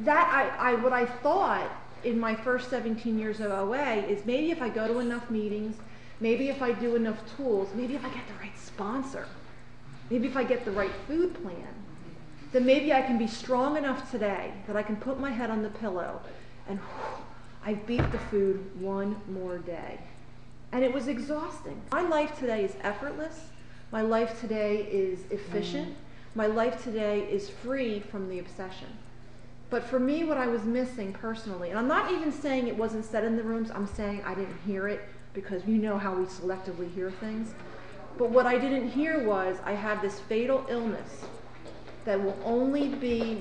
what I thought in my first 17 years of OA is maybe if I go to enough meetings, maybe if I do enough tools, maybe if I get the right sponsor, maybe if I get the right food plan, then maybe I can be strong enough today that I can put my head on the pillow and I beat the food one more day. And it was exhausting. My life today is effortless. My life today is efficient. My life today is free from the obsession. But for me, what I was missing personally, and I'm not even saying it wasn't said in the rooms, I'm saying I didn't hear it, because you know how we selectively hear things. But what I didn't hear was I have this fatal illness that will only be,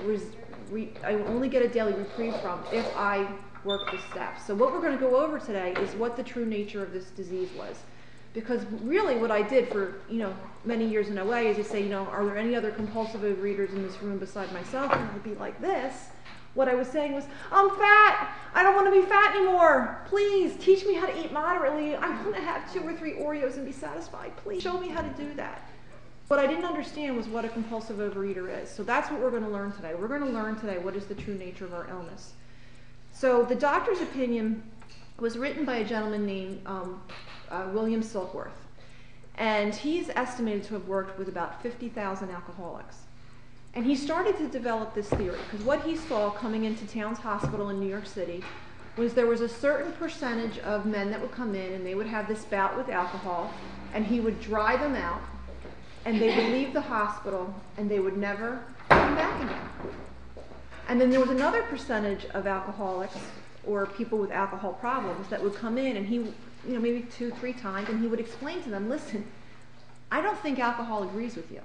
I will only get a daily reprieve from if I work the steps. So what we're going to go over today is what the true nature of this disease was. Because really what I did for, many years in OA is to say, are there any other compulsive overeaters in this room beside myself? And I'd be like this. What I was saying was, I'm fat. I don't want to be fat anymore. Please teach me how to eat moderately. I want to have 2 or 3 Oreos and be satisfied. Please show me how to do that. What I didn't understand was what a compulsive overeater is. So that's what we're going to learn today. We're going to learn today what is the true nature of our illness. So the doctor's opinion was written by a gentleman named William Silkworth. And he's estimated to have worked with about 50,000 alcoholics. And he started to develop this theory, because what he saw coming into Towns Hospital in New York City was there was a certain percentage of men that would come in and they would have this bout with alcohol, and he would dry them out, and they would leave the hospital, and they would never come back again. And then there was another percentage of alcoholics or people with alcohol problems that would come in, and he, maybe 2, 3 times, and he would explain to them, listen, I don't think alcohol agrees with you.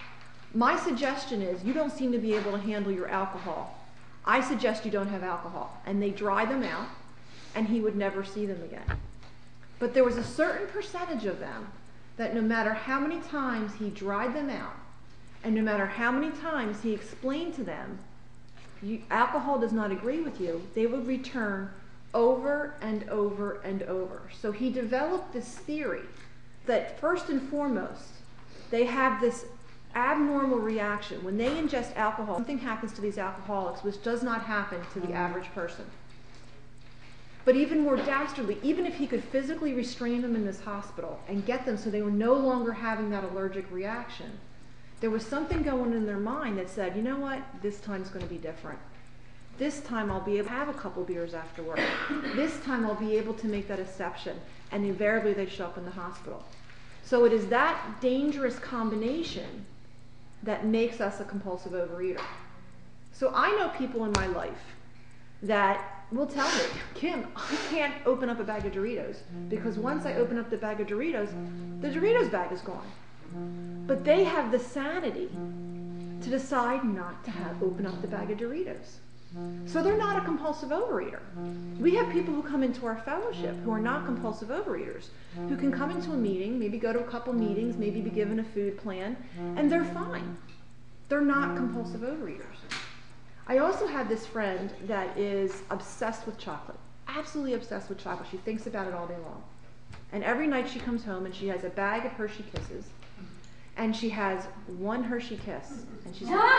My suggestion is you don't seem to be able to handle your alcohol. I suggest you don't have alcohol. And they dry them out, and he would never see them again. But there was a certain percentage of them that no matter how many times he dried them out, and no matter how many times he explained to them, alcohol does not agree with you, they would return over and over and over. So he developed this theory that first and foremost, they have this abnormal reaction. When they ingest alcohol, something happens to these alcoholics which does not happen to the average person. But even more dastardly, even if he could physically restrain them in this hospital and get them so they were no longer having that allergic reaction, there was something going in their mind that said, you know what, this time's going to be different. This time I'll be able to have a couple beers after work. This time I'll be able to make that exception. And invariably they show up in the hospital. So it is that dangerous combination that makes us a compulsive overeater. So I know people in my life that will tell me, Kim, I can't open up a bag of Doritos because once I open up the bag of Doritos, the Doritos bag is gone. But they have the sanity to decide not to open up the bag of Doritos. So they're not a compulsive overeater. We have people who come into our fellowship who are not compulsive overeaters, who can come into a meeting, maybe go to a couple meetings, maybe be given a food plan, and they're fine. They're not compulsive overeaters. I also have this friend that is obsessed with chocolate, absolutely obsessed with chocolate. She thinks about it all day long. And every night she comes home and she has a bag of Hershey Kisses, and she has one Hershey Kiss, and she's like,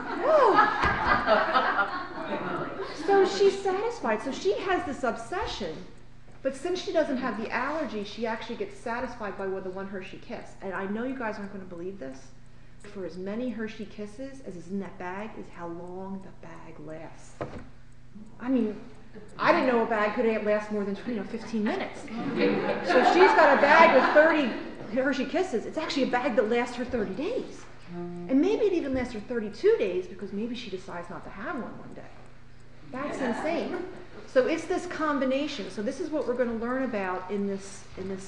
oh. So she's satisfied. So she has this obsession, but since she doesn't have the allergy, she actually gets satisfied by the one Hershey Kiss. And I know you guys aren't going to believe this. For as many Hershey Kisses as is in that bag is how long the bag lasts. I mean, I didn't know a bag could last more than 15 minutes. So she's got a bag with 30 Hershey Kisses. It's actually a bag that lasts her 30 days. And maybe it even lasts her 32 days because maybe she decides not to have one day. That's insane. So it's this combination. So this is what we're going to learn about in this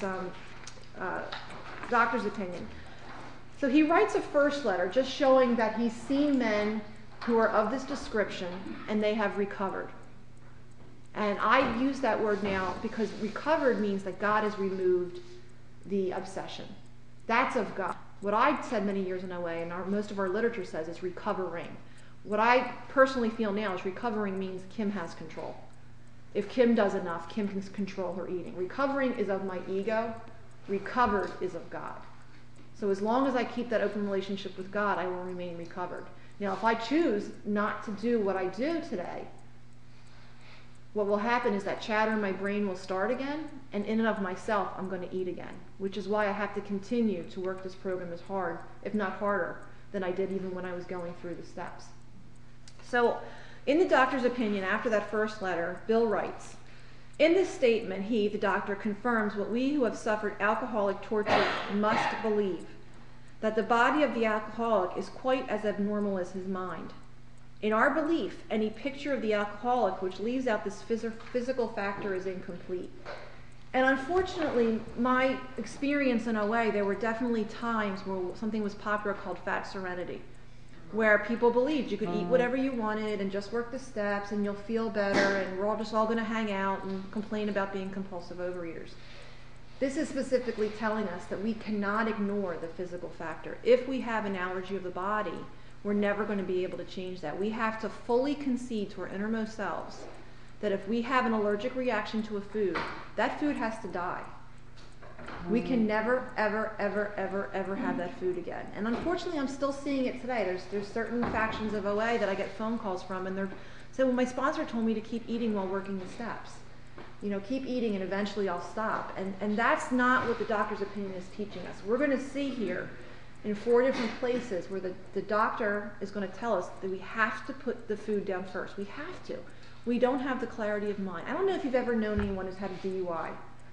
doctor's opinion. So he writes a first letter just showing that he's seen men who are of this description and they have recovered. And I use that word now because recovered means that God has removed the obsession. That's of God. What I said many years in OA, and most of our literature says, is recovering. What I personally feel now is recovering means Kim has control. If Kim does enough, Kim can control her eating. Recovering is of my ego. Recovered is of God. So as long as I keep that open relationship with God, I will remain recovered. Now, if I choose not to do what I do today, what will happen is that chatter in my brain will start again, and in and of myself, I'm going to eat again, which is why I have to continue to work this program as hard, if not harder, than I did even when I was going through the steps. So, in the doctor's opinion, after that first letter, Bill writes, in this statement, he, the doctor, confirms what we who have suffered alcoholic torture must believe, that the body of the alcoholic is quite as abnormal as his mind. In our belief, any picture of the alcoholic which leaves out this physical factor is incomplete. And unfortunately, my experience in OA, there were definitely times where something was popular called fat serenity, where people believed you could eat whatever you wanted and just work the steps and you'll feel better and we're all going to hang out and complain about being compulsive overeaters. This is specifically telling us that we cannot ignore the physical factor. If we have an allergy of the body, we're never going to be able to change that. We have to fully concede to our innermost selves that if we have an allergic reaction to a food, that food has to die. We can never, ever, ever, ever, ever have that food again. And unfortunately, I'm still seeing it today. There's certain factions of OA that I get phone calls from, and they're saying, well, my sponsor told me to keep eating while working the steps. You know, keep eating and eventually I'll stop. And that's not what the doctor's opinion is teaching us. We're going to see here in 4 different places where the doctor is going to tell us that we have to put the food down first. We have to. We don't have the clarity of mind. I don't know if you've ever known anyone who's had a DUI.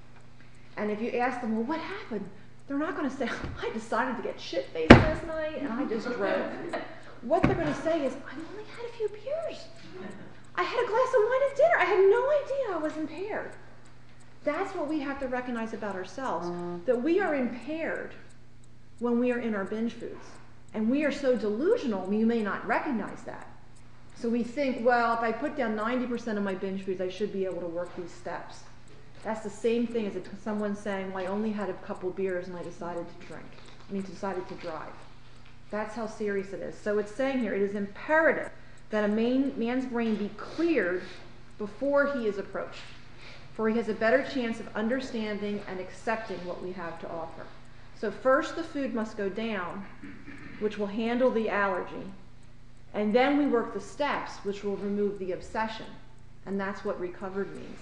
And if you ask them, well, what happened? They're not going to say, I decided to get shit-faced last night and I just drove. What they're going to say is, I only had a few beers. I had a glass of wine at dinner. I had no idea I was impaired. That's what we have to recognize about ourselves, that we are impaired when we are in our binge foods. And we are so delusional, you may not recognize that. So we think, well, if I put down 90% of my binge foods, I should be able to work these steps. That's the same thing as someone saying, well, I only had a couple beers and I decided to decided to drive. That's how serious it is. So it's saying here, it is imperative that a man's brain be cleared before he is approached, for he has a better chance of understanding and accepting what we have to offer. So first the food must go down, which will handle the allergy, and then we work the steps, which will remove the obsession, and that's what recovered means.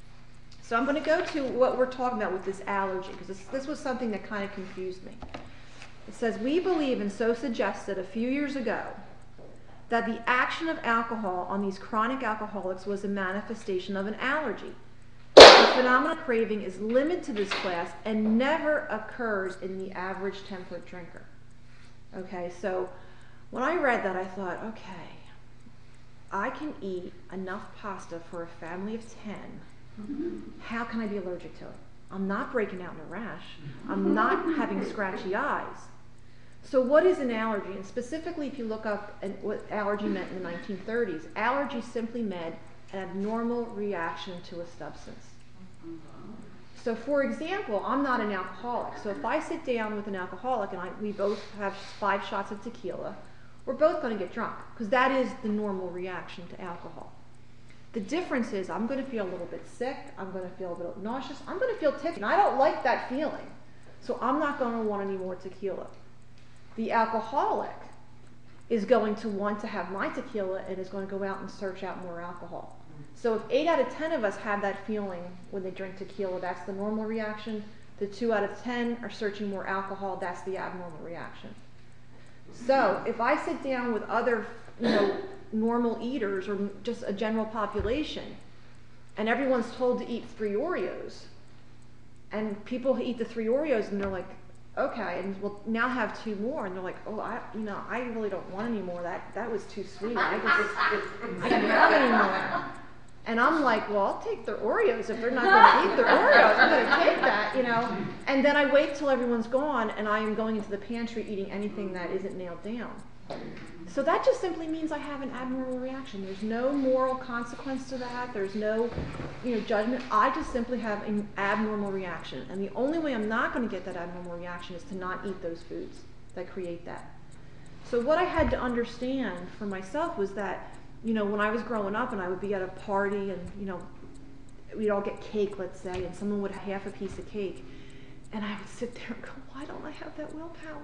So I'm going to go to what we're talking about with this allergy, because this was something that kind of confused me. It says, we believe, and so suggested a few years ago, that the action of alcohol on these chronic alcoholics was a manifestation of an allergy. The phenomenon of craving is limited to this class and never occurs in the average temperate drinker. Okay, so when I read that, I thought, okay, I can eat enough pasta for a family of 10. How can I be allergic to it? I'm not breaking out in a rash. I'm not having scratchy eyes. So what is an allergy? And specifically, if you look up what allergy meant in the 1930s, allergy simply meant an abnormal reaction to a substance. So for example, I'm not an alcoholic. So if I sit down with an alcoholic and we both have 5 shots of tequila, we're both going to get drunk, because that is the normal reaction to alcohol. The difference is I'm going to feel a little bit sick, I'm going to feel a little nauseous, I'm going to feel tipsy, and I don't like that feeling. So I'm not going to want any more tequila. The alcoholic is going to want to have my tequila and is going to go out and search out more alcohol. So if 8 out of 10 of us have that feeling when they drink tequila, that's the normal reaction. The 2 out of 10 are searching more alcohol, that's the abnormal reaction. So if I sit down with other, normal eaters or just a general population, and everyone's told to eat 3 Oreos, and people eat the 3 Oreos and they're like, okay, and we'll now have 2 more, and they're like, oh, I really don't want any more. That was too sweet. I can't have any more. And I'm like, well, I'll take their Oreos. If they're not going to eat their Oreos, I'm going to take that, And then I wait till everyone's gone, and I am going into the pantry eating anything that isn't nailed down. So that just simply means I have an abnormal reaction. There's no moral consequence to that. There's no, judgment. I just simply have an abnormal reaction. And the only way I'm not going to get that abnormal reaction is to not eat those foods that create that. So what I had to understand for myself was that, when I was growing up and I would be at a party and, we'd all get cake, let's say, and someone would have half a piece of cake. And I would sit there and go, why don't I have that willpower?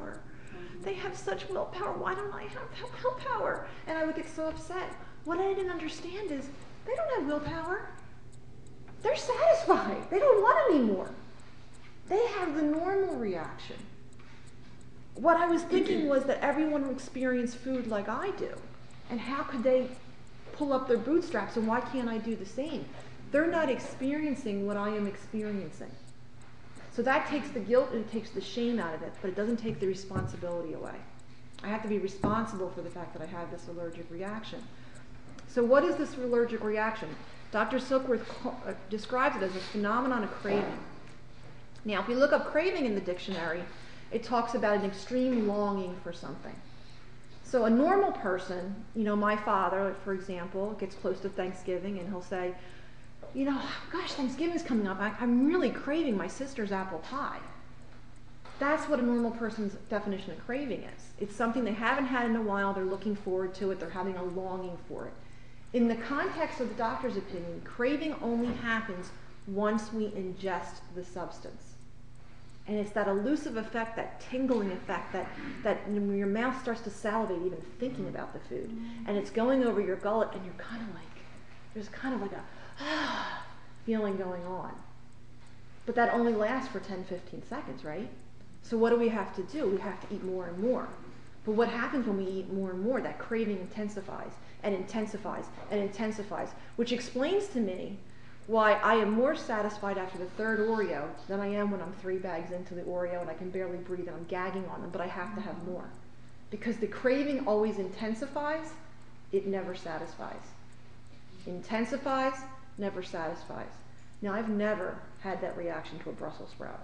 They have such willpower. Why don't I have that willpower? And I would get so upset. What I didn't understand is they don't have willpower. They're satisfied. They don't want any more. They have the normal reaction. What I was thinking was that everyone will experience food like I do. And how could they pull up their bootstraps, and why can't I do the same? They're not experiencing what I am experiencing. So that takes the guilt and it takes the shame out of it, but it doesn't take the responsibility away. I have to be responsible for the fact that I have this allergic reaction. So what is this allergic reaction? Dr. Silkworth describes it as a phenomenon of craving. Now, if you look up craving in the dictionary, it talks about an extreme longing for something. So a normal person, my father, for example, gets close to Thanksgiving and he'll say, gosh, Thanksgiving's coming up. I'm really craving my sister's apple pie. That's what a normal person's definition of craving is. It's something they haven't had in a while. They're looking forward to it. They're having a longing for it. In the context of the doctor's opinion, craving only happens once we ingest the substance. And it's that elusive effect, that tingling effect, that when your mouth starts to salivate even thinking about the food. And it's going over your gullet and you're kind of like, there's kind of like a feeling going on. But that only lasts for 10, 15 seconds, right? So what do we have to do? We have to eat more and more. But what happens when we eat more and more? That craving intensifies and intensifies and intensifies, which explains to me why I am more satisfied after the third Oreo than I am when I'm 3 bags into the Oreo and I can barely breathe and I'm gagging on them, but I have to have more. Because the craving always intensifies, it never satisfies. Intensifies, never satisfies. Now, I've never had that reaction to a Brussels sprout.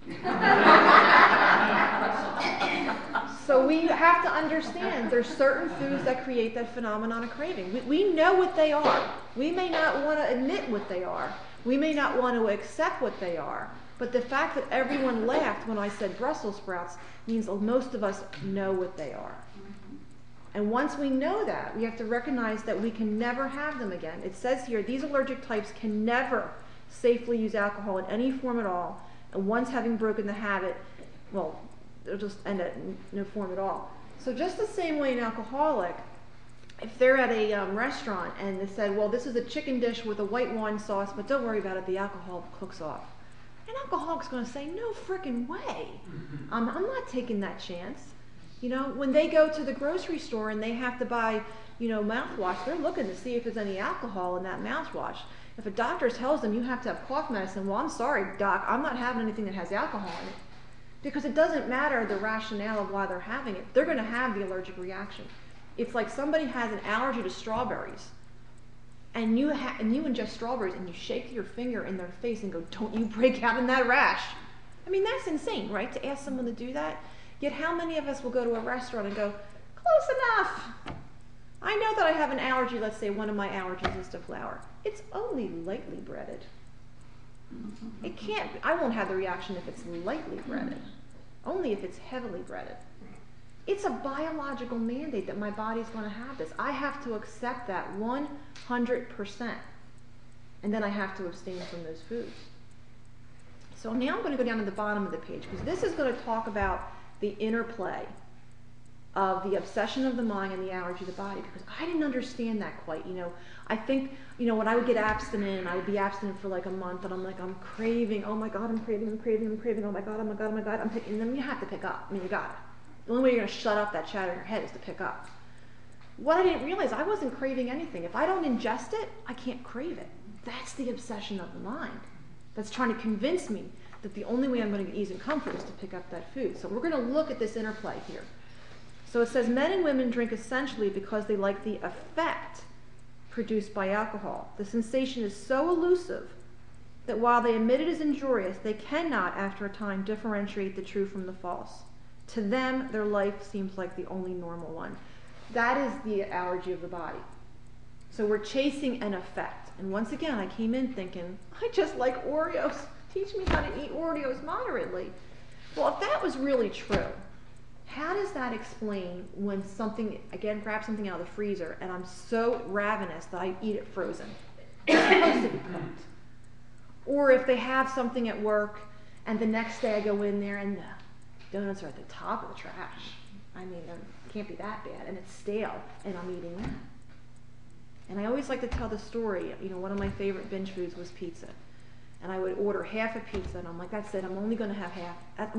So we have to understand there's certain foods that create that phenomenon of craving. We know what they are. We may not want to admit what they are. We may not want to accept what they are. But the fact that everyone laughed when I said Brussels sprouts means most of us know what they are. And once we know that, we have to recognize that we can never have them again. It says here, these allergic types can never safely use alcohol in any form at all. And once having broken the habit, well, they'll just end at no form at all. So just the same way an alcoholic, if they're at a restaurant and they said, well, this is a chicken dish with a white wine sauce, but don't worry about it, the alcohol cooks off. An alcoholic's going to say, no frickin' way. I'm not taking that chance. When they go to the grocery store and they have to buy, mouthwash, they're looking to see if there's any alcohol in that mouthwash. If a doctor tells them you have to have cough medicine, well, I'm sorry, doc, I'm not having anything that has alcohol in it. Because it doesn't matter the rationale of why they're having it. They're going to have the allergic reaction. It's like somebody has an allergy to strawberries, and you ingest strawberries, and you shake your finger in their face and go, don't you break out in that rash. I mean, that's insane, right, to ask someone to do that? Yet how many of us will go to a restaurant and go, close enough. I know that I have an allergy. Let's say one of my allergies is to flour. It's only lightly breaded. I won't have the reaction if it's lightly breaded, only if it's heavily breaded. It's a biological mandate that my body's going to have this. I have to accept that 100%. And then I have to abstain from those foods. So now I'm going to go down to the bottom of the page, because this is going to talk about the interplay of the obsession of the mind and the allergy of the body, because I didn't understand that quite. I think, when I would get abstinent, I would be abstinent for like a month, and I'm craving, oh my God, I'm craving, oh my God, and then you have to pick up. I mean, you got it. The only way you're going to shut up that chatter in your head is to pick up. What I didn't realize, I wasn't craving anything. If I don't ingest it, I can't crave it. That's the obsession of the mind that's trying to convince me that the only way I'm going to get ease and comfort is to pick up that food. So we're going to look at this interplay here. So it says men and women drink essentially because they like the effect produced by alcohol. The sensation is so elusive that while they admit it is injurious, they cannot, after a time, differentiate the true from the false. To them, their life seems like the only normal one. That is the allergy of the body. So we're chasing an effect. And once again, I came in thinking, I just like Oreos. Teach me how to eat Oreos moderately. Well, if that was really true, how does that explain when something, again, grab something out of the freezer and I'm so ravenous that I eat it frozen? It's supposed to be cooked. Or if they have something at work and the next day I go in there and donuts are at the top of the trash. I mean, it can't be that bad, and it's stale, and I'm eating that. And I always like to tell the story, one of my favorite binge foods was pizza. And I would order half a pizza, and I'm like, that's it, I'm only going to have half.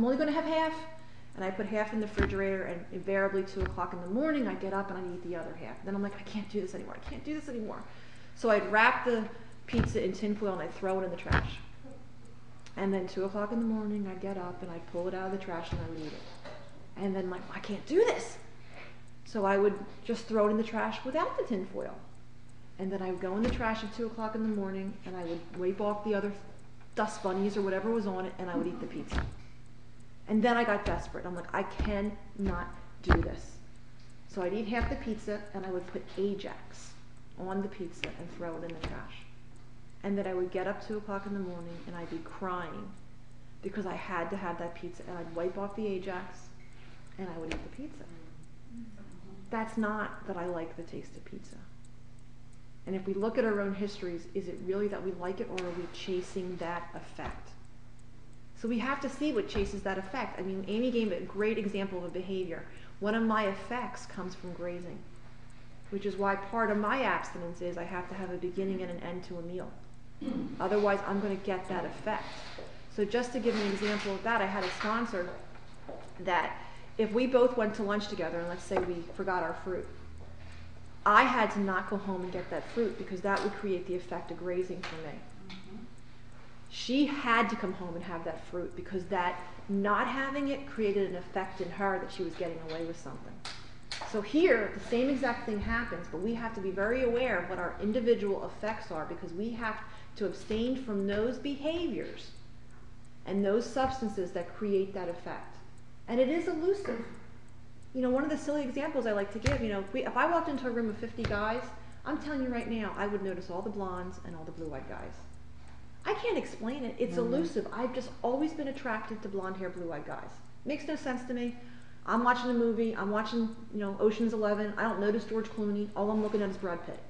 And I put half in the refrigerator, and invariably 2 o'clock in the morning, I'd get up and I'd eat the other half. Then I'm like, I can't do this anymore. So I'd wrap the pizza in tinfoil and I'd throw it in the trash. And then 2 o'clock in the morning, I'd get up and I'd pull it out of the trash and I'd eat it. And then I can't do this. So I would just throw it in the trash without the tinfoil. And then I would go in the trash at 2 o'clock in the morning and I would wipe off the other dust bunnies or whatever was on it, and I would eat the pizza. And then I got desperate. I'm like, I cannot do this. So I'd eat half the pizza and I would put Ajax on the pizza and throw it in the trash. And then I would get up 2 o'clock in the morning and I'd be crying because I had to have that pizza, and I'd wipe off the Ajax and I would eat the pizza. That's not that I like the taste of pizza. And if we look at our own histories, is it really that we like it, or are we chasing that effect? So we have to see what chases that effect. I mean, Amy gave a great example of a behavior. One of my effects comes from grazing, which is why part of my abstinence is I have to have a beginning and an end to a meal. Otherwise, I'm going to get that effect. So just to give an example of that, I had a sponsor that if we both went to lunch together, and let's say we forgot our fruit, I had to not go home and get that fruit because that would create the effect of grazing for me. She had to come home and have that fruit because that not having it created an effect in her that she was getting away with something. So here, the same exact thing happens, but we have to be very aware of what our individual effects are, because we have to abstain from those behaviors and those substances that create that effect. And it is elusive. One of the silly examples I like to give, if I walked into a room of 50 guys, I'm telling you right now, I would notice all the blondes and all the blue-eyed guys. I can't explain it. It's elusive. I've just always been attracted to blonde-haired, blue-eyed guys. Makes no sense to me. I'm watching a movie. I'm watching, Ocean's 11. I don't notice George Clooney. All I'm looking at is Brad Pitt.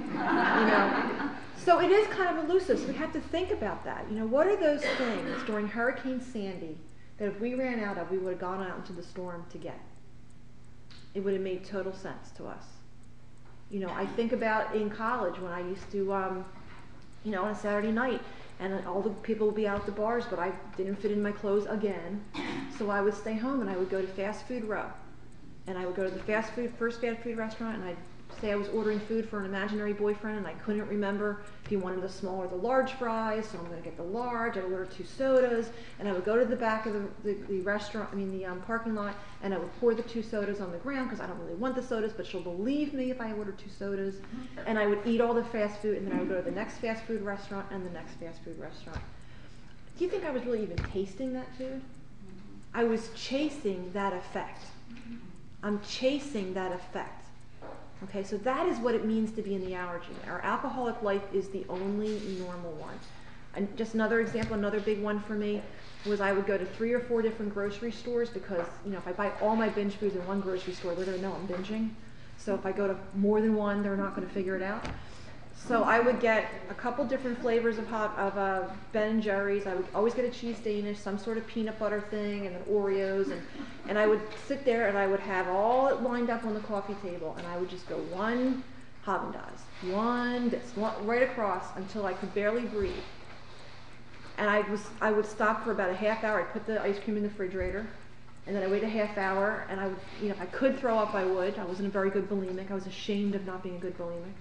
So it is kind of elusive. So we have to think about that. What are those things during Hurricane Sandy that if we ran out of, we would have gone out into the storm to get? It would have made total sense to us. I think about in college when I used to, on a Saturday night, and all the people would be out at the bars, but I didn't fit in my clothes again, so I would stay home and I would go to Fast Food Row. And I would go to the first fast food restaurant, and I'd say I was ordering food for an imaginary boyfriend, and I couldn't remember if he wanted the small or the large fries, so I'm going to get the large. I would order 2 sodas, and I would go to the back of the restaurant, the parking lot, and I would pour the 2 sodas on the ground because I don't really want the sodas, but she'll believe me if I order 2 sodas. And I would eat all the fast food, and then I would go to the next fast food restaurant and the next fast food restaurant. Do you think I was really even tasting that food? I was chasing that effect. I'm chasing that effect. Okay, so that is what it means to be in the allergy. Our alcoholic life is the only normal one. And just another example, another big one for me was I would go to 3 or 4 different grocery stores because, if I buy all my binge foods in one grocery store, they're going to know I'm binging. So if I go to more than one, they're not going to figure it out. So I would get a couple different flavors of Ben & Jerry's. I would always get a cheese Danish, some sort of peanut butter thing, and then Oreos. And I would sit there and I would have all it lined up on the coffee table. And I would just go one Haagen-Dazs, one this, one, right across until I could barely breathe. And I would stop for about a half hour. I'd put the ice cream in the refrigerator. And then I wait a half hour, and I would, if I could throw up, I would. I wasn't a very good bulimic. I was ashamed of not being a good bulimic.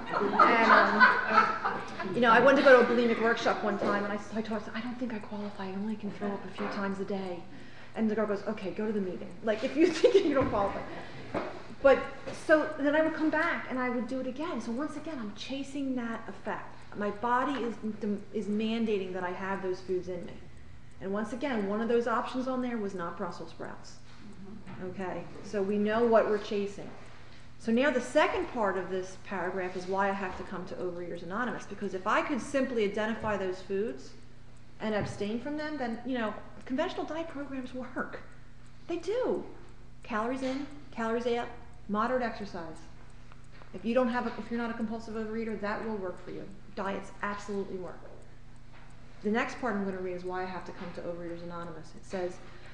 And, I wanted to go to a bulimic workshop one time, and I told her, I don't think I qualify. I only can throw up a few times a day. And the girl goes, okay, go to the meeting. Like, if you think you don't qualify. But, so then I would come back, and I would do it again. So once again, I'm chasing that effect. My body is mandating that I have those foods in me. And once again, one of those options on there was not Brussels sprouts. Okay, so we know what we're chasing. So now the second part of this paragraph is why I have to come to Overeaters Anonymous. Because if I could simply identify those foods and abstain from them, then, conventional diet programs work. They do. Calories in, calories out, moderate exercise. If you're not a compulsive overeater, that will work for you. Diets absolutely work. The next part I'm going to read is why I have to come to Overeaters Anonymous. It says,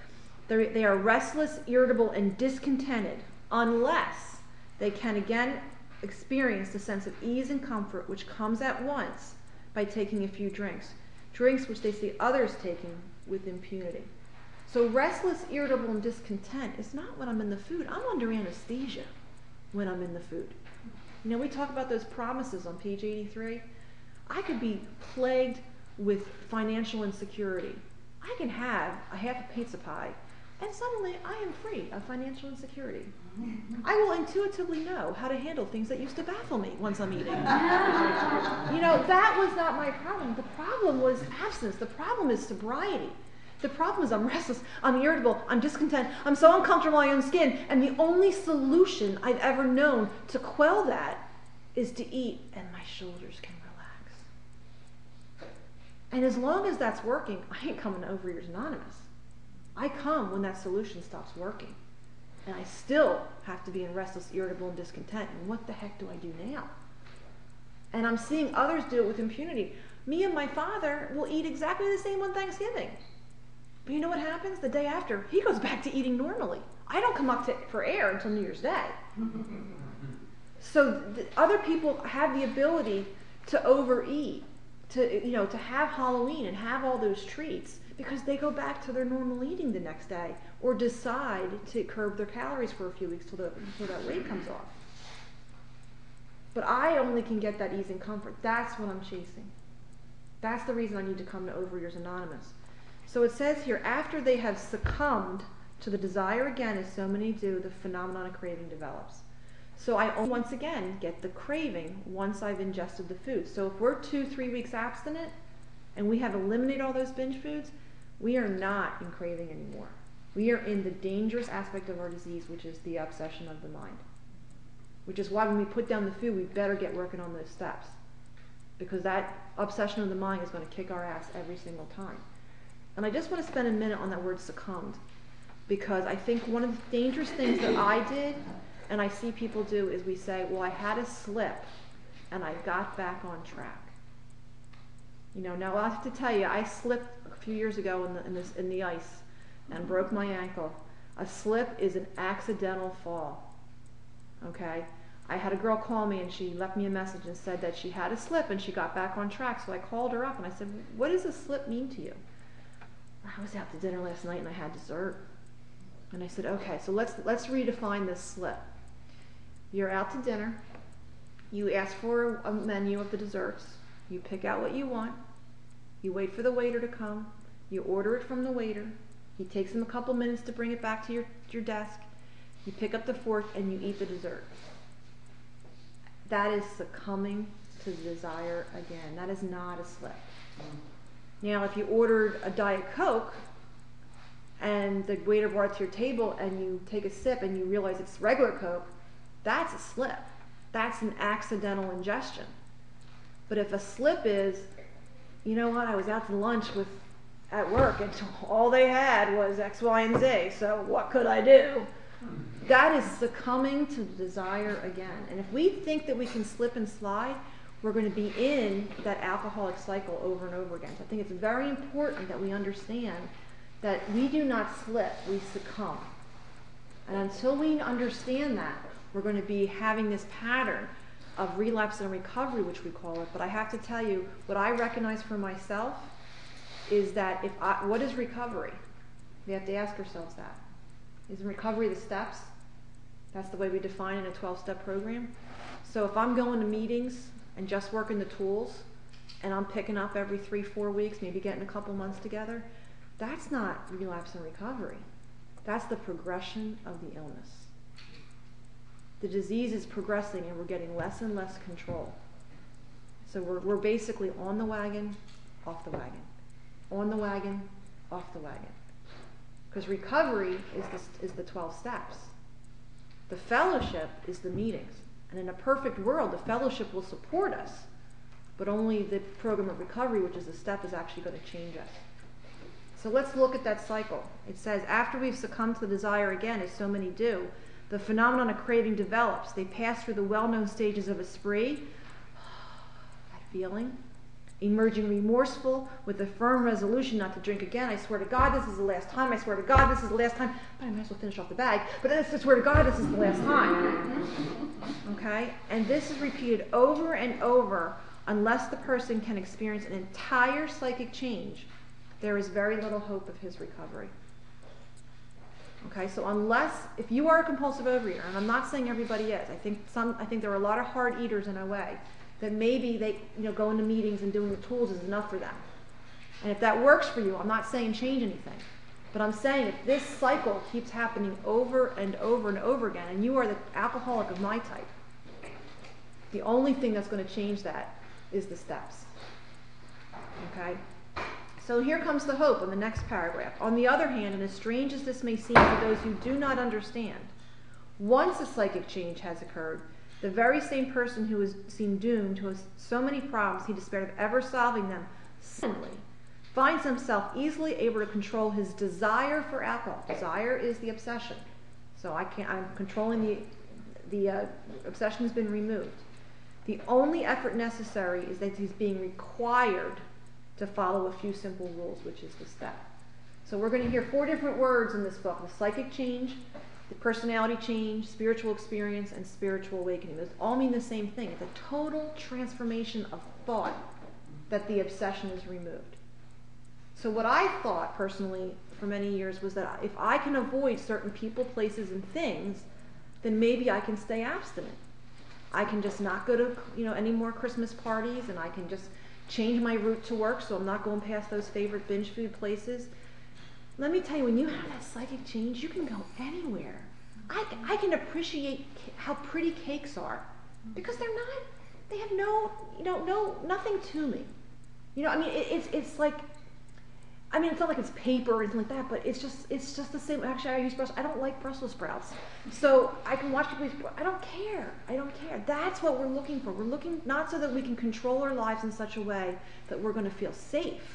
They are restless, irritable, and discontented unless they can again experience the sense of ease and comfort which comes at once by taking a few drinks which they see others taking with impunity. So restless, irritable, and discontent is not when I'm in the food. I'm under anesthesia when I'm in the food. You know, we talk about those promises on page 83. I could be plagued with financial insecurity. I can have a half a pizza pie, and suddenly I am free of financial insecurity. I will intuitively know how to handle things that used to baffle me once I'm eating. You know, that was not my problem. The problem was abstinence. The problem is sobriety. The problem is I'm restless, I'm irritable, I'm discontent, I'm so uncomfortable in my own skin, and the only solution I've ever known to quell that is to eat, and my shoulders can relax. And as long as that's working, I ain't coming to Overeaters Anonymous. I come when that solution stops working. And I still have to be in restless, irritable, and discontent. And what the heck do I do now? And I'm seeing others do it with impunity. Me and my father will eat exactly the same on Thanksgiving. But you know what happens? The day after, he goes back to eating normally. I don't come up for air until New Year's Day. So other people have the ability to overeat, to have Halloween and have all those treats because they go back to their normal eating the next day or decide to curb their calories for a few weeks till that weight comes off. But I only can get that ease and comfort. That's what I'm chasing. That's the reason I need to come to Overeaters Anonymous. So it says here, after they have succumbed to the desire again, as so many do, the phenomenon of craving develops. So I only once again get the craving once I've ingested the food. So if we're 2-3 weeks abstinent and we have eliminated all those binge foods, we are not in craving anymore. We are in the dangerous aspect of our disease, which is the obsession of the mind. Which is why when we put down the food, we better get working on those steps. Because that obsession of the mind is going to kick our ass every single time. And I just want to spend a minute on that word succumbed. Because I think one of the dangerous things that I did, and I see people do, is we say, well, I had a slip, and I got back on track. You know, now I have to tell you, I slipped a few years ago in the ice and broke my ankle. A slip is an accidental fall. Okay? I had a girl call me and she left me a message and said that she had a slip and she got back on track. So I called her up and I said, what does a slip mean to you? I was out to dinner last night and I had dessert. And I said, okay, so let's redefine this slip. You're out to dinner. You ask for a menu of the desserts. You pick out what you want. You wait for the waiter to come. You order it from the waiter. He takes him a couple minutes to bring it back to your desk. You pick up the fork and you eat the dessert. That is succumbing to the desire again. That is not a slip. Now, if you ordered a Diet Coke and the waiter brought it to your table and you take a sip and you realize it's regular Coke, that's a slip. That's an accidental ingestion. But if a slip is, you know what, I was out to lunch at work and all they had was X, Y, and Z, so what could I do? That is succumbing to the desire again. And if we think that we can slip and slide, we're going to be in that alcoholic cycle over and over again. So I think it's very important that we understand that we do not slip, we succumb. And until we understand that, we're going to be having this pattern of relapse and recovery, which we call it. But I have to tell you, what I recognize for myself is that what is recovery? We have to ask ourselves that. Is recovery the steps? That's the way we define in a 12-step program. So if I'm going to meetings and just working the tools, and I'm picking up every 3-4 weeks, maybe getting a couple months together, that's not relapse and recovery. That's the progression of the illness. The disease is progressing and we're getting less and less control. So we're basically on the wagon, off the wagon. On the wagon, off the wagon. Because recovery is the 12 steps. The fellowship is the meetings. And in a perfect world, the fellowship will support us, but only the program of recovery, which is the step, is actually going to change us. So let's look at that cycle. It says, after we've succumbed to the desire again, as so many do, the phenomenon of craving develops. They pass through the well-known stages of a spree, that feeling, emerging remorseful with a firm resolution not to drink again. I swear to God, this is the last time. I swear to God, this is the last time. But I might as well finish off the bag. But I swear to God, this is the last time. Okay? And this is repeated over and over unless the person can experience an entire psychic change. There is very little hope of his recovery. Okay, so if you are a compulsive overeater, and I'm not saying everybody is, I think there are a lot of hard eaters in OA that maybe they, going to meetings and doing the tools is enough for them. And if that works for you, I'm not saying change anything, but I'm saying if this cycle keeps happening over and over and over again, and you are the alcoholic of my type, the only thing that's going to change that is the steps. Okay? So here comes the hope in the next paragraph. On the other hand, and as strange as this may seem to those who do not understand, once a psychic change has occurred, the very same person who has seemed doomed to have so many problems he despaired of ever solving them, suddenly finds himself easily able to control his desire for alcohol. Desire is the obsession. So I'm controlling the obsession has been removed. The only effort necessary is that he's being required to follow a few simple rules, which is the step. So we're going to hear 4 different words in this book: the psychic change, the personality change, spiritual experience, and spiritual awakening. Those all mean the same thing. It's a total transformation of thought that the obsession is removed. So what I thought personally for many years was that if I can avoid certain people, places, and things, then maybe I can stay abstinent. I can just not go to any more Christmas parties, and I can just change my route to work so I'm not going past those favorite binge food places. Let me tell you, when you have that psychic change, you can go anywhere. I can appreciate how pretty cakes are because they have nothing to me. It's like, it's not like it's paper or anything like that, but it's just the same. Actually, I don't like Brussels sprouts. So I can watch people eat. I don't care. That's what we're looking for. We're looking not so that we can control our lives in such a way that we're going to feel safe.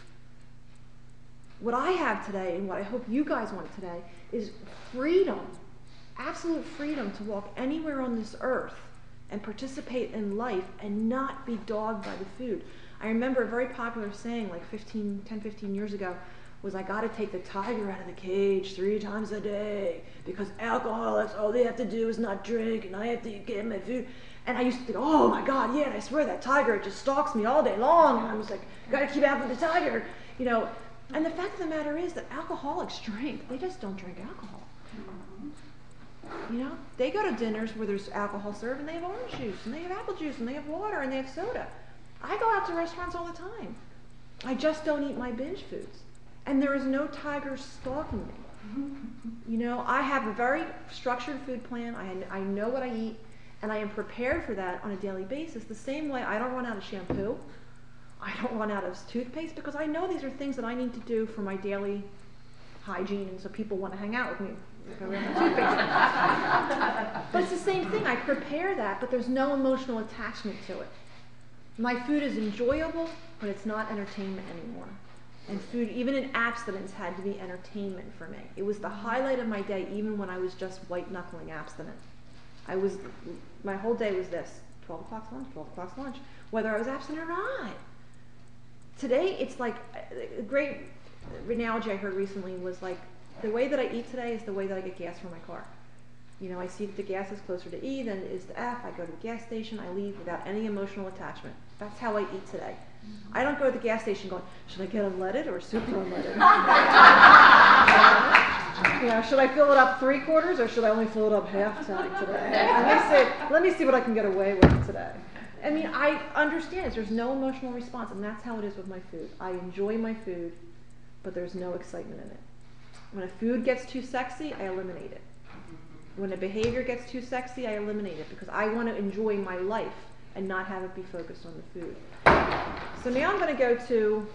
What I have today, and what I hope you guys want today, is freedom. Absolute freedom to walk anywhere on this earth and participate in life and not be dogged by the food. I remember a very popular saying like 10, 15 years ago was, I got to take the tiger out of the cage 3 times a day because alcoholics, all they have to do is not drink and I have to get my food. And I used to think, oh my God, yeah, and I swear that tiger just stalks me all day long. And I was like, got to keep after the tiger, And the fact of the matter is that alcoholics drink. They just don't drink alcohol. They go to dinners where there's alcohol served and they have orange juice and they have apple juice and they have water and they have soda. I go out to restaurants all the time. I just don't eat my binge foods. And there is no tiger stalking me. I have a very structured food plan. I know what I eat, and I am prepared for that on a daily basis. The same way I don't run out of shampoo. I don't run out of toothpaste because I know these are things that I need to do for my daily hygiene, and so people want to hang out with me if I run out of toothpaste. But it's the same thing. I prepare that, but there's no emotional attachment to it. My food is enjoyable, but it's not entertainment anymore. And food, even in abstinence, had to be entertainment for me. It was the highlight of my day, even when I was just white-knuckling abstinent. My whole day was this: 12 o'clock lunch, whether I was abstinent or not. Today, it's like, a great analogy I heard recently was like, the way that I eat today is the way that I get gas for my car. I see that the gas is closer to E than it is to F. I go to the gas station, I leave without any emotional attachment. That's how I eat today. I don't go to the gas station going, should I get unleaded or super unleaded? Should I fill it up 3/4 or should I only fill it up half tank today? Let me see what I can get away with today. I understand there's no emotional response, and that's how it is with my food. I enjoy my food, but there's no excitement in it. When a food gets too sexy, I eliminate it. When a behavior gets too sexy, I eliminate it because I want to enjoy my life and not have it be focused on the food. So now I'm going to go to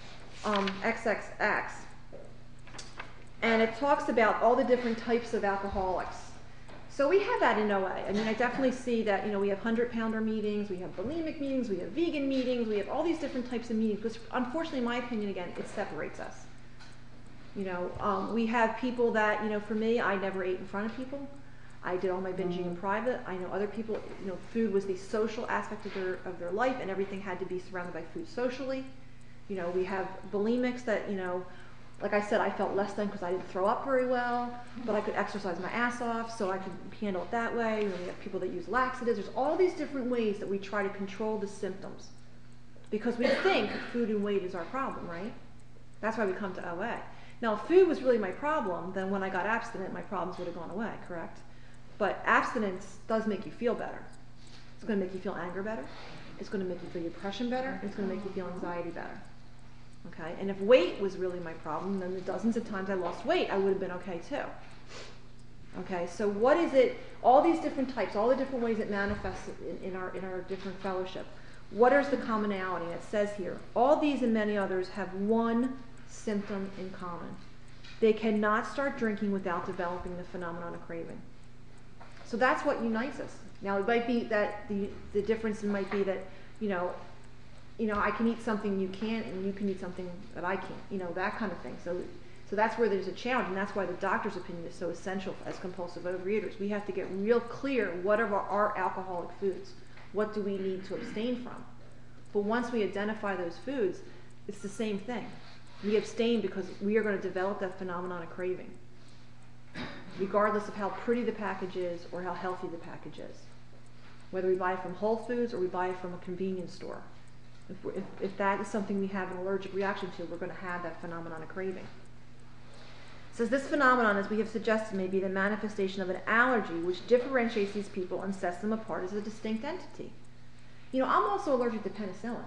XXX, and it talks about all the different types of alcoholics. So we have that in OA. I definitely see that, we have 100-pounder meetings, we have bulimic meetings, we have vegan meetings, we have all these different types of meetings, because unfortunately, in my opinion, again, it separates us. We have people that, for me, I never ate in front of people. I did all my binging in private. I know other people, food was the social aspect of their life, and everything had to be surrounded by food socially. We have bulimics that, like I said, I felt less than because I didn't throw up very well, but I could exercise my ass off, so I could handle it that way. We have people that use laxatives. There's all these different ways that we try to control the symptoms because we think food and weight is our problem, right? That's why we come to OA. Now, if food was really my problem, then when I got abstinent, my problems would have gone away, correct? But abstinence does make you feel better. It's going to make you feel anger better. It's going to make you feel depression better. It's going to make you feel anxiety better. Okay? And if weight was really my problem, then the dozens of times I lost weight, I would have been okay too. Okay? So what is it, all these different types, all the different ways it manifests in our different fellowship, what is the commonality? It says here, all these and many others have one symptom in common. They cannot start drinking without developing the phenomenon of craving. So that's what unites us. Now it might be that the difference might be that, I can eat something you can't, and you can eat something that I can't, that kind of thing. So that's where there's a challenge, and that's why the doctor's opinion is so essential as compulsive overeaters. We have to get real clear what are our alcoholic foods. What do we need to abstain from? But once we identify those foods, it's the same thing. We abstain because we are going to develop that phenomenon of craving, regardless of how pretty the package is or how healthy the package is. Whether we buy it from Whole Foods or we buy it from a convenience store. If that is something we have an allergic reaction to, we're going to have that phenomenon of craving. It says this phenomenon, as we have suggested, may be the manifestation of an allergy which differentiates these people and sets them apart as a distinct entity. I'm also allergic to penicillin.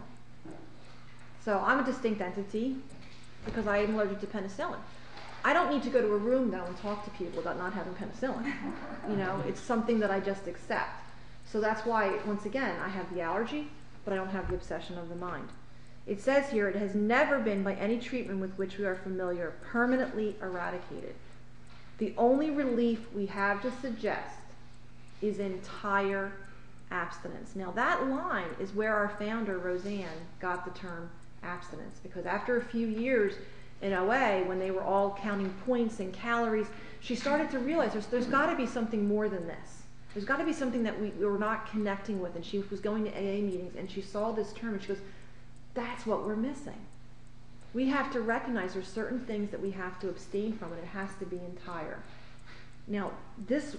So I'm a distinct entity because I am allergic to penicillin. I don't need to go to a room, though, and talk to people about not having penicillin. It's something that I just accept. So that's why, once again, I have the allergy, but I don't have the obsession of the mind. It says here, it has never been, by any treatment with which we are familiar, permanently eradicated. The only relief we have to suggest is entire abstinence. Now, that line is where our founder, Roseanne, got the term abstinence, because after a few years in OA, when they were all counting points and calories, she started to realize there's got to be something more than this. There's got to be something that we were not connecting with. And she was going to AA meetings, and she saw this term, and she goes, that's what we're missing. We have to recognize there's certain things that we have to abstain from, and it has to be entire. Now, this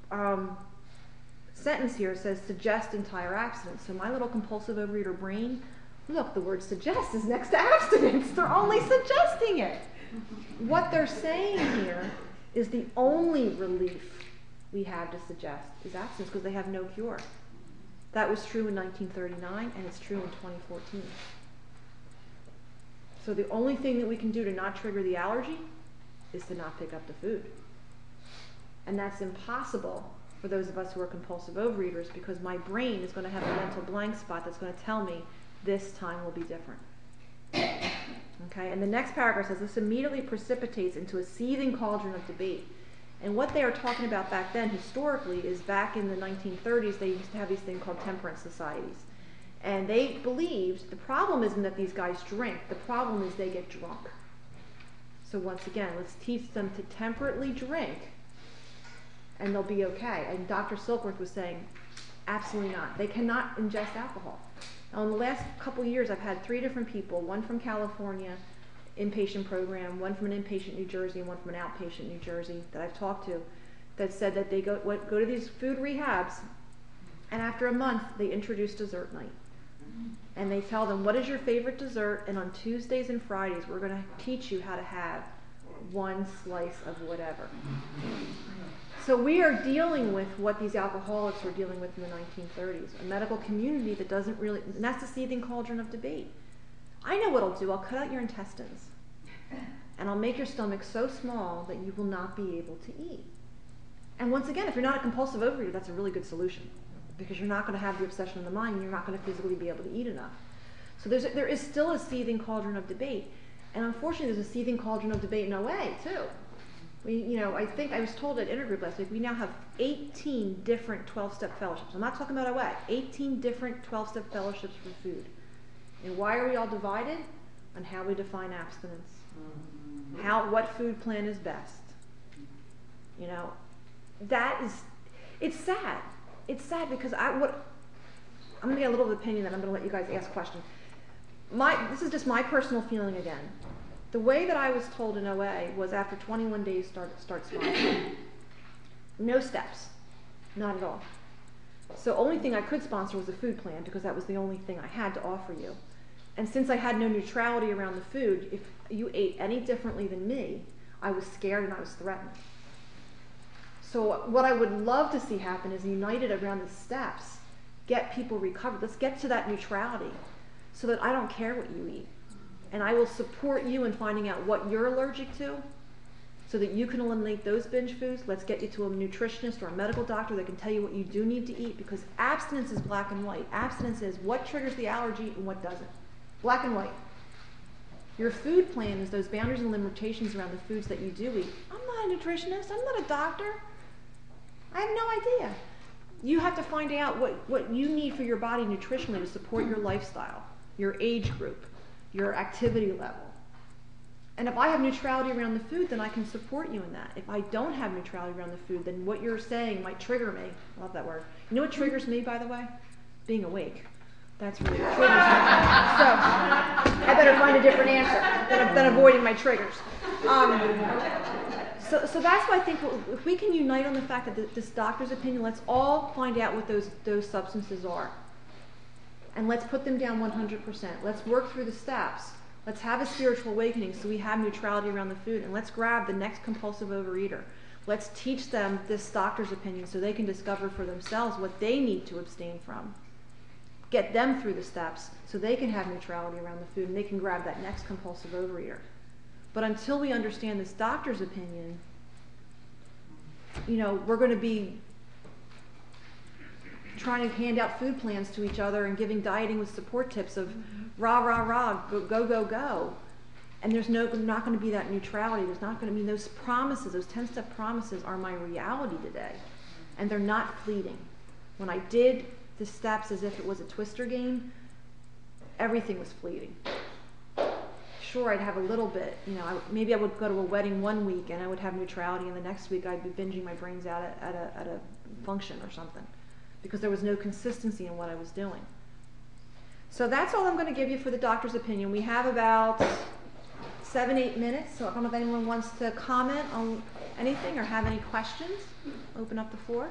sentence here says suggest entire abstinence. So my little compulsive overeater brain, look, the word suggest is next to abstinence. They're only suggesting it. What they're saying here is the only relief we have to suggest is abstinence because they have no cure. That was true in 1939, and it's true in 2014. So the only thing that we can do to not trigger the allergy is to not pick up the food. And that's impossible for those of us who are compulsive overeaters because my brain is going to have a mental blank spot that's going to tell me this time will be different. Okay, and the next paragraph says this immediately precipitates into a seething cauldron of debate. And what they are talking about back then, historically, is back in the 1930s, they used to have these things called temperance societies. And they believed the problem isn't that these guys drink, the problem is they get drunk. So once again, let's teach them to temperately drink, and they'll be okay. And Dr. Silkworth was saying, absolutely not. They cannot ingest alcohol. Now, in the last couple of years, I've had 3 different people, one from California, inpatient program, one from an inpatient New Jersey, and one from an outpatient New Jersey that I've talked to, that said that they go to these food rehabs, and after a month, they introduce dessert night. And they tell them, what is your favorite dessert? And on Tuesdays and Fridays, we're going to teach you how to have one slice of whatever. So we are dealing with what these alcoholics were dealing with in the 1930s, a medical community that doesn't really, and that's the seething cauldron of debate. I know what I'll do. I'll cut out your intestines, and I'll make your stomach so small that you will not be able to eat. And once again, if you're not a compulsive overeater, that's a really good solution, because you're not going to have the obsession of the mind, and you're not going to physically be able to eat enough. So there is still a seething cauldron of debate, and unfortunately, there's a seething cauldron of debate in OA too. I think I was told at intergroup last week, we now have 18 different 12-step fellowships. I'm not talking about OA. 18 different 12-step fellowships for food. And why are we all divided? On how we define abstinence. What food plan is best. That is, It's sad. It's sad because I'm going to get a little opinion, and I'm going to let you guys ask questions. This is just my personal feeling again. The way that I was told in OA was after 21 days start sponsoring. No steps. Not at all. So only thing I could sponsor was a food plan because that was the only thing I had to offer you. And since I had no neutrality around the food, if you ate any differently than me, I was scared and I was threatened. So what I would love to see happen is united around the steps, get people recovered. Let's get to that neutrality so that I don't care what you eat. And I will support you in finding out what you're allergic to so that you can eliminate those binge foods. Let's get you to a nutritionist or a medical doctor that can tell you what you do need to eat, because abstinence is black and white. Abstinence is what triggers the allergy and what doesn't. Black and white. Your food plan is those boundaries and limitations around the foods that you do eat. I'm not a nutritionist. I'm not a doctor. I have no idea. You have to find out what you need for your body nutritionally to support your lifestyle, your age group, your activity level. And if I have neutrality around the food, then I can support you in that. If I don't have neutrality around the food, then what you're saying might trigger me. I love that word. You know what triggers me, by the way? Being awake. That's really what triggers me. So I better find a different answer than avoiding my triggers. So that's why I think if we can unite on the fact that this doctor's opinion, let's all find out what those substances are. And let's put them down 100%. Let's work through the steps. Let's have a spiritual awakening so we have neutrality around the food. And let's grab the next compulsive overeater. Let's teach them this doctor's opinion so they can discover for themselves what they need to abstain from. Get them through the steps so they can have neutrality around the food and they can grab that next compulsive overeater. But until we understand this doctor's opinion, we're going to be trying to hand out food plans to each other and giving dieting with support tips of rah, rah, rah, go, go, go. And there's not going to be that neutrality. There's not going to be those promises. Those 10-step promises are my reality today. And they're not fleeting. When I did the steps as if it was a Twister game, everything was fleeting. Sure, I'd have a little bit, maybe I would go to a wedding one week and I would have neutrality, and the next week I'd be binging my brains out at a function or something, because there was no consistency in what I was doing. So that's all I'm going to give you for the doctor's opinion. We have about 7-8 minutes, so I don't know if anyone wants to comment on anything or have any questions. Open up the floor.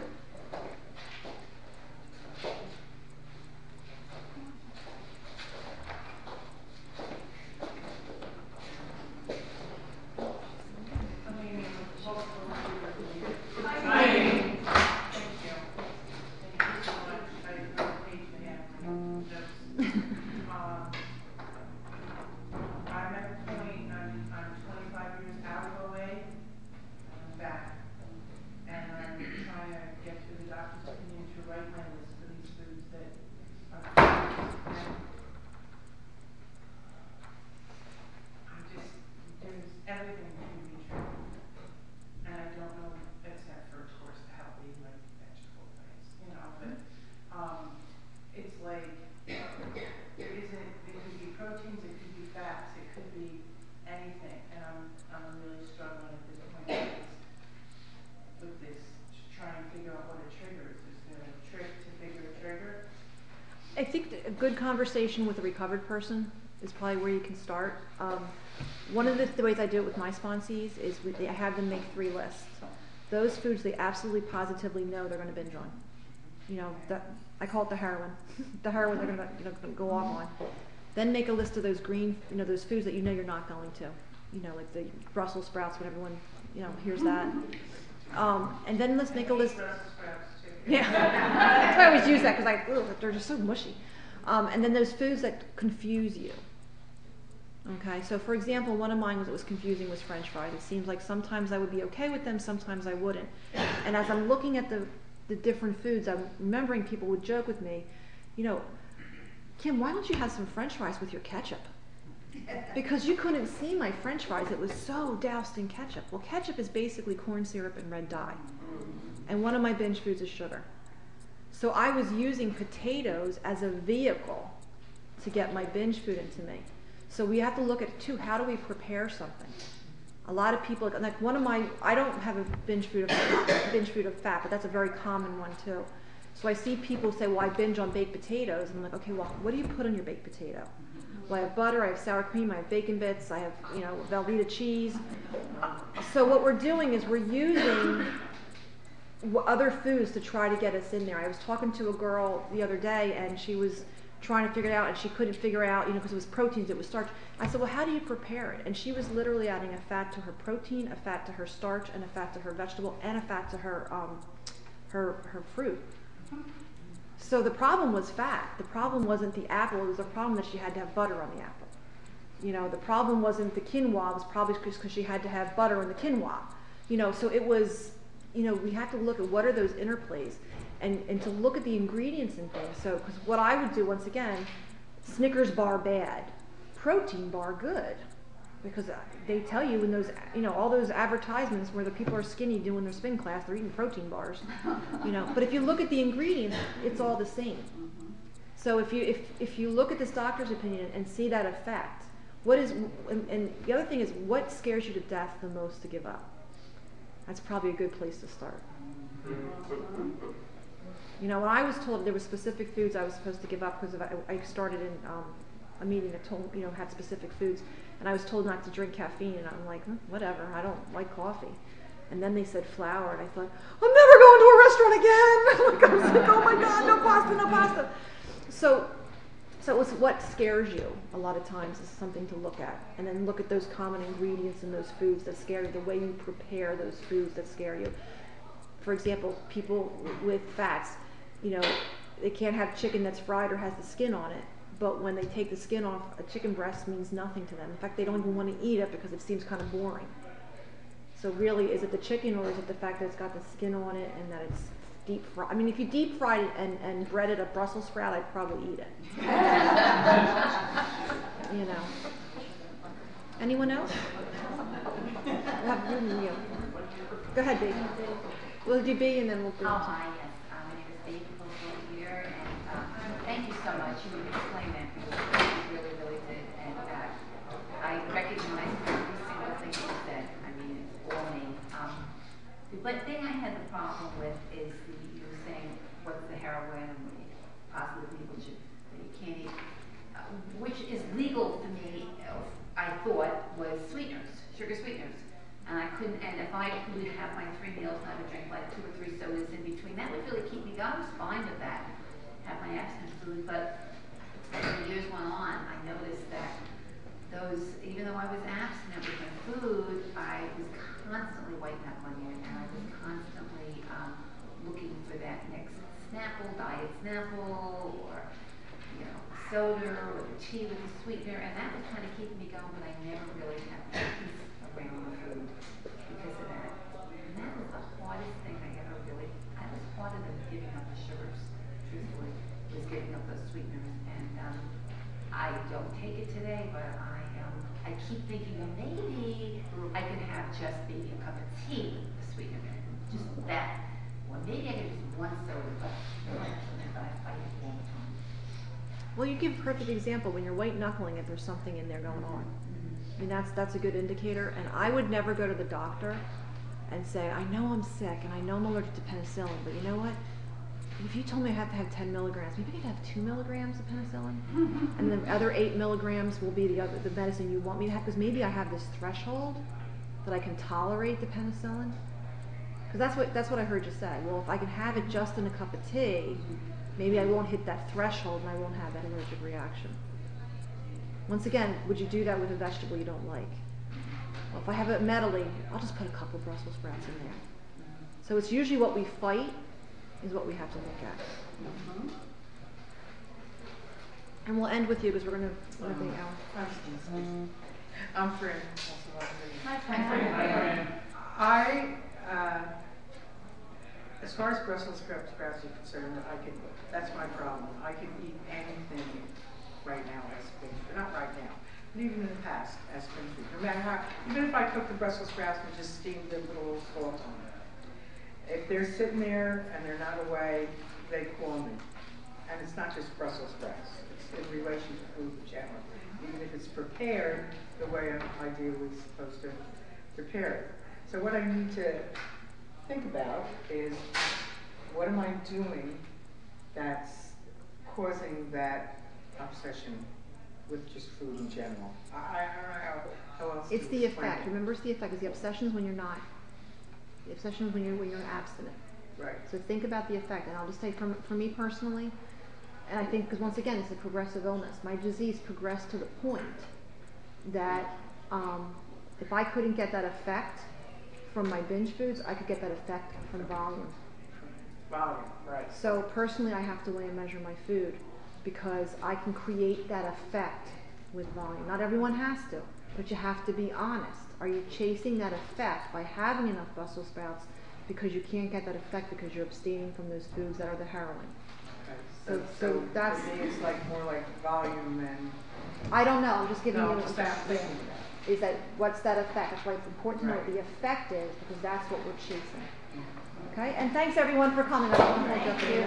I think a good conversation with a recovered person is probably where you can start. One of the ways I do it with my sponsees is I have them make 3 lists. Those foods they absolutely positively know they're going to binge on. I call it the heroin. The heroin they're going to go off on. Then make a list of those green, those foods that you're not going to. Like the Brussels sprouts when everyone, hears that. And then let's make a list. Yeah, that's why I always use that, because they're just so mushy. And then those foods that confuse you. Okay, so for example, one of mine was confusing was French fries. It seems like sometimes I would be okay with them, sometimes I wouldn't. And as I'm looking at the different foods, I'm remembering people would joke with me, Kim, why don't you have some French fries with your ketchup? Because you couldn't see my French fries. It was so doused in ketchup. Well, ketchup is basically corn syrup and red dye. And one of my binge foods is sugar. So I was using potatoes as a vehicle to get my binge food into me. So we have to look at, too, how do we prepare something? A lot of people, like I don't have a binge food of fat, but that's a very common one too. So I see people say, well, I binge on baked potatoes. And I'm like, okay, well, what do you put on your baked potato? Well, I have butter, I have sour cream, I have bacon bits, I have, Velveeta cheese. So what we're doing is we're using other foods to try to get us in there. I was talking to a girl the other day, and she was trying to figure it out, and she couldn't figure out, because it was proteins, it was starch. I said, well, how do you prepare it? And she was literally adding a fat to her protein, a fat to her starch, and a fat to her vegetable, and a fat to her fruit. So the problem was fat. The problem wasn't the apple. It was a problem that she had to have butter on the apple. The problem wasn't the quinoa. It was probably because she had to have butter on the quinoa. So it was, we have to look at what are those interplays, and to look at the ingredients and things. So, because what I would do, once again, Snickers bar bad, protein bar good, because they tell you in those, all those advertisements where the people are skinny doing their spin class, they're eating protein bars, But if you look at the ingredients, it's all the same. So if you look at this doctor's opinion and see that effect, and the other thing is, what scares you to death the most to give up? That's probably a good place to start. When I was told there were specific foods I was supposed to give up because I started in a meeting that told, had specific foods, and I was told not to drink caffeine, and I'm like, whatever, I don't like coffee. And then they said flour, and I thought, I'm never going to a restaurant again. I was like, oh my God, no pasta, no pasta. So it was what scares you a lot of times is something to look at, and then look at those common ingredients in those foods that scare you, the way you prepare those foods that scare you. For example, people with fats, they can't have chicken that's fried or has the skin on it, but when they take the skin off, a chicken breast means nothing to them. In fact, they don't even want to eat it because it seems kind of boring. So really, is it the chicken, or is it the fact that it's got the skin on it and that it's deep fried? I mean, if you deep fried it and breaded a Brussels sprout, I'd probably eat it. Anyone else? Go ahead, B. We'll do B and then we'll do. Hi, yes. My name is B. Here, and thank you so much. You explained that really, really good. And I recognize every single thing you said. I mean, it's all me. The thing I had the problem with is you were saying what's the heroin and possibly people you can't eat, which is legal to me. I thought was sweeteners, sugar sweeteners. And I couldn't, and if I would have my 3 meals and I would drink like 2 or 3 sodas in between, that would really keep me going. I was fine with that, have my abstinence food. But as the years went on, I noticed that those, even though I was abstinent with my food, I was constantly wiping that money in, and I was constantly looking for that next Snapple, diet Snapple, or soda, or the tea with the sweetener, and that was kind of keeping me going, but I never really had peace around the food because of that. And that was the hardest thing I ever really, that was harder than giving up the sugars, truthfully, was giving up those sweeteners. And I don't take it today, but I keep thinking, well, maybe I could have just maybe a cup of tea with the sweetener, just that. Or maybe I could just one soda, but I fight it all the time. Well, you give a perfect example when you're white knuckling if there's something in there going on. I mean, that's a good indicator. And I would never go to the doctor and say, I know I'm sick and I know I'm allergic to penicillin, but you know what? If you told me I have to have 10 milligrams, maybe I could have 2 milligrams of penicillin, and the other 8 milligrams will be the medicine you want me to have, because maybe I have this threshold that I can tolerate the penicillin. Because that's what I heard you say. Well, if I can have it just in a cup of tea, maybe I won't hit that threshold and I won't have that allergic reaction. Once again, would you do that with a vegetable you don't like? Well, if I have it medley, I'll just put a couple Brussels sprouts in there. So it's usually what we fight is what we have to look at. And we'll end with you because we're going to have the hour. I'm Fran. Hi, Fran. As far as Brussels sprouts are concerned, that's my problem. I can eat anything right now as spring food. Not right now, but even in the past as spring food. No matter how, even if I cook the Brussels sprouts and just steam them with a little salt on them. If they're sitting there and they're not away, they call me. And it's not just Brussels sprouts. It's in relation to food in general. Even if it's prepared the way I'm ideally supposed to prepared. So what I need to think about is, what am I doing that's causing that obsession with just food in general? I don't know how else to It's the explain effect. it. Remember, it's the effect. It's the obsessions when you're not. The obsession is when you're abstinent. Right. So think about the effect. And I'll just say, for me personally, and I think, because once again, it's a progressive illness. My disease progressed to the point that if I couldn't get that effect from my binge foods, I could get that effect from volume. Volume, right. So personally, I have to weigh and measure my food because I can create that effect with volume. Not everyone has to, but you have to be honest. Are you chasing that effect by having enough Brussels sprouts because you can't get that effect because you're abstaining from those foods that are the heroin? Okay. So that's. For me, it's like more like volume and. I don't know. I'm just giving you Just that thinking about it. is that what's that effect? That's why it's important to know what Right. the effect is, because that's what we're chasing. Okay? And thanks everyone for coming. I don't want to hold you up anymore.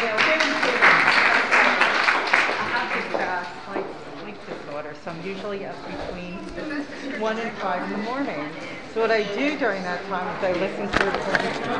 I have this slight sleep disorder, so I'm usually up between 1 and 5 in the morning. So what I do during that time is I listen to